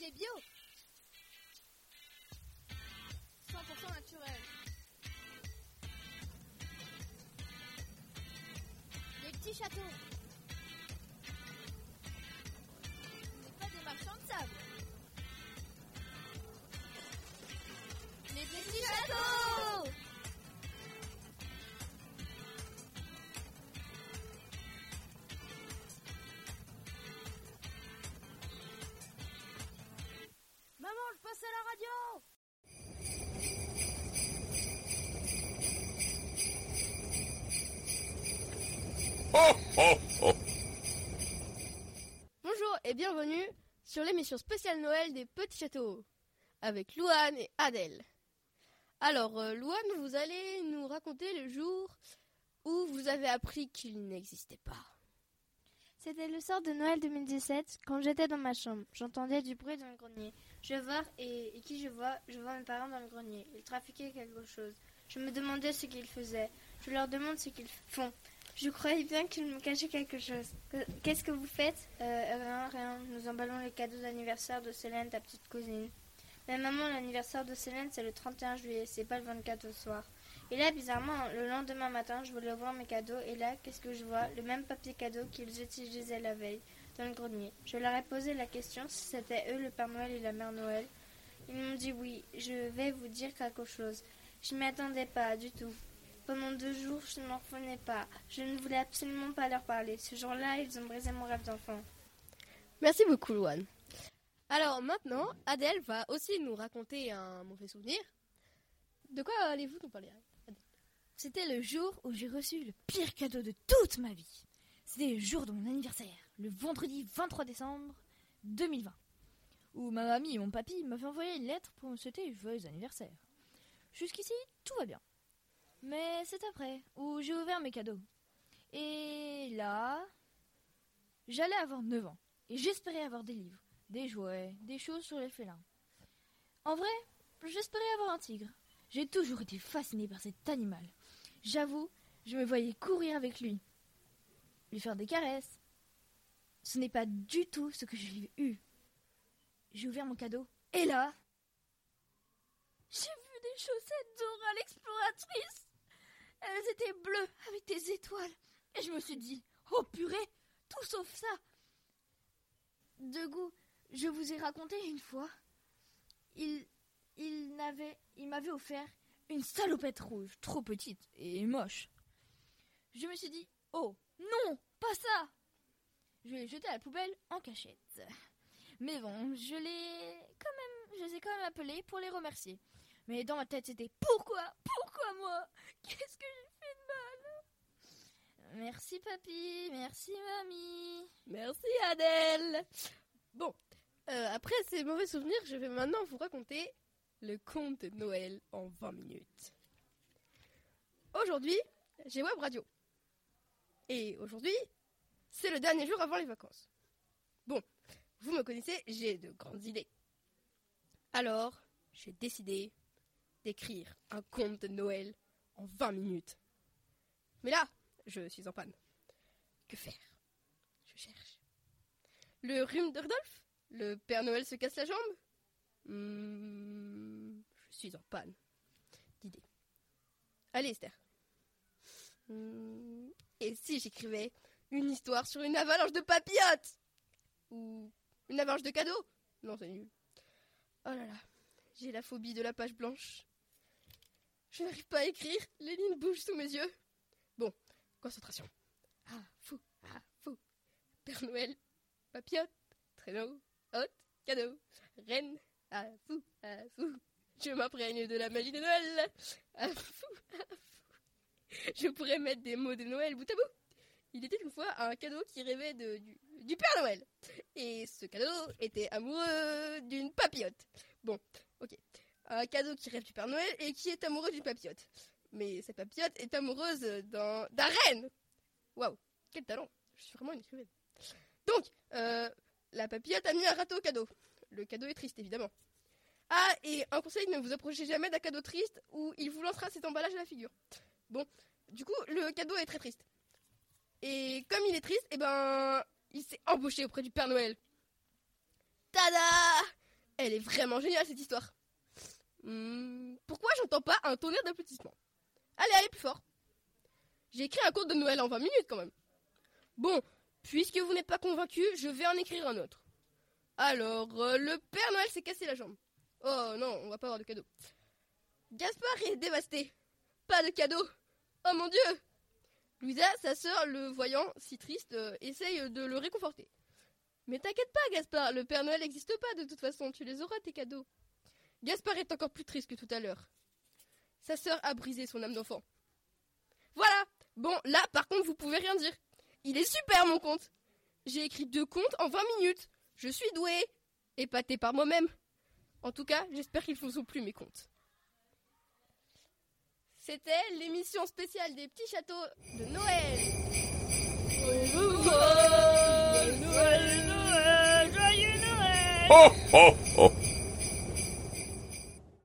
C'est bio. 100% naturel. Les petits châteaux. Ce n'est pas des marchands de sable. Les petits châteaux. Maman, je passe à la radio. Bonjour et bienvenue sur l'émission spéciale Noël des Petits Châteaux avec Louane et Adèle. Alors Louane, vous allez nous raconter le jour où vous avez appris qu'il n'existait pas. C'était le soir de Noël 2017, quand j'étais dans ma chambre. J'entendais du bruit dans le grenier. Je vois, et qui je vois mes parents dans le grenier. Ils trafiquaient quelque chose. Je me demandais ce qu'ils faisaient. Je leur demande ce qu'ils font. Je croyais bien qu'ils me cachaient quelque chose. Qu'est-ce que vous faites ? Rien. Nous emballons les cadeaux d'anniversaire de Célène, ta petite cousine. Mais maman, l'anniversaire de Célène, c'est le 31 juillet, c'est pas le 24 au soir. Et là, bizarrement, le lendemain matin, je voulais ouvrir mes cadeaux, et là, qu'est-ce que je vois ? Le même papier cadeau qu'ils utilisaient la veille, dans le grenier. Je leur ai posé la question si c'était eux, le Père Noël et la Mère Noël. Ils m'ont dit oui, je vais vous dire quelque chose. Je m'y attendais pas, du tout. Pendant 2 jours, je ne m'en revenais pas. Je ne voulais absolument pas leur parler. Ce jour-là, ils ont brisé mon rêve d'enfant. Merci beaucoup Louane. Alors maintenant, Adèle va aussi nous raconter un mauvais souvenir. De quoi allez-vous nous parler, Adèle ? C'était le jour où j'ai reçu le pire cadeau de toute ma vie. C'était le jour de mon anniversaire, le vendredi 23 décembre 2020, où ma mamie et mon papy m'avaient envoyé une lettre pour me souhaiter joyeux anniversaire. Jusqu'ici, tout va bien. Mais c'est après, où j'ai ouvert mes cadeaux. Et là, j'allais avoir 9 ans, et j'espérais avoir des livres, des jouets, des choses sur les félins. En vrai, j'espérais avoir un tigre. J'ai toujours été fascinée par cet animal. J'avoue, je me voyais courir avec lui, lui faire des caresses. Ce n'est pas du tout ce que j'ai eu. J'ai ouvert mon cadeau, et là, j'ai vu des chaussettes Dora l'exploratrice. Elles étaient bleues avec des étoiles. Et je me suis dit, oh purée, tout sauf ça. De goût, je vous ai raconté une fois, il m'avait offert une salopette rouge, trop petite et moche. Je me suis dit, oh non, pas ça. Je l'ai jetée à la poubelle en cachette. Mais bon, je les ai quand même appelés pour les remercier. Mais dans ma tête, c'était pourquoi moi? Qu'est-ce que j'ai fait de mal? Merci papy, merci mamie. Merci Adèle. Bon, après ces mauvais souvenirs, je vais maintenant vous raconter le conte de Noël en 20 minutes. Aujourd'hui, j'ai Web Radio. Et aujourd'hui, c'est le dernier jour avant les vacances. Bon, vous me connaissez, j'ai de grandes idées. Alors, j'ai décidé d'écrire un conte de Noël en 20 minutes. Mais là, je suis en panne. Que faire ? Je cherche. Le rhume de Rudolph ? Le Père Noël se casse la jambe ? Je suis en panne d'idées. Allez Esther. Et si j'écrivais une histoire sur une avalanche de papillotes ? Ou une avalanche de cadeaux ? Non, c'est nul. Oh là là, j'ai la phobie de la page blanche. Je n'arrive pas à écrire, les lignes bougent sous mes yeux. Bon, concentration. Ah, fou. Père Noël, papillote, traîneau, hôte, cadeau, reine, ah, fou. Je m'imprègne de la magie de Noël. Ah, fou. Je pourrais mettre des mots de Noël bout à bout. Il était une fois un cadeau qui rêvait du Père Noël. Et ce cadeau était amoureux d'une papillote. Bon, ok. Un cadeau qui rêve du Père Noël et qui est amoureux d'une papillote. Mais cette papillote est amoureuse d'un renne. Waouh, quel talent. Je suis vraiment une écrivaine. Donc, la papillote a mis un râteau au cadeau. Le cadeau est triste, évidemment. Ah, et un conseil, ne vous approchez jamais d'un cadeau triste ou il vous lancera cet emballage à la figure. Bon, du coup, le cadeau est très triste. Et comme il est triste, il s'est embauché auprès du Père Noël. Tada ! Elle est vraiment géniale cette histoire. Pourquoi j'entends pas un tonnerre d'applaudissements? Allez, plus fort. J'ai écrit un conte de Noël en 20 minutes quand même. Bon, puisque vous n'êtes pas convaincu, je vais en écrire un autre. Alors, le Père Noël s'est cassé la jambe. Oh non, on va pas avoir de cadeau. Gaspard est dévasté. Pas de cadeau. Oh mon Dieu. Louisa, sa sœur, le voyant si triste, essaye de le réconforter. Mais t'inquiète pas, Gaspard, le Père Noël n'existe pas de toute façon, tu les auras tes cadeaux. Gaspard est encore plus triste que tout à l'heure. Sa sœur a brisé son âme d'enfant. Voilà. Bon, là, par contre, vous pouvez rien dire. Il est super, mon conte. J'ai écrit 2 contes en 20 minutes. Je suis douée. Épatée par moi-même. En tout cas, j'espère qu'ils ne sont plus mes contes. C'était l'émission spéciale des petits châteaux de Noël. Joyeux Noël, joyeux Noël. Ho, ho, ho.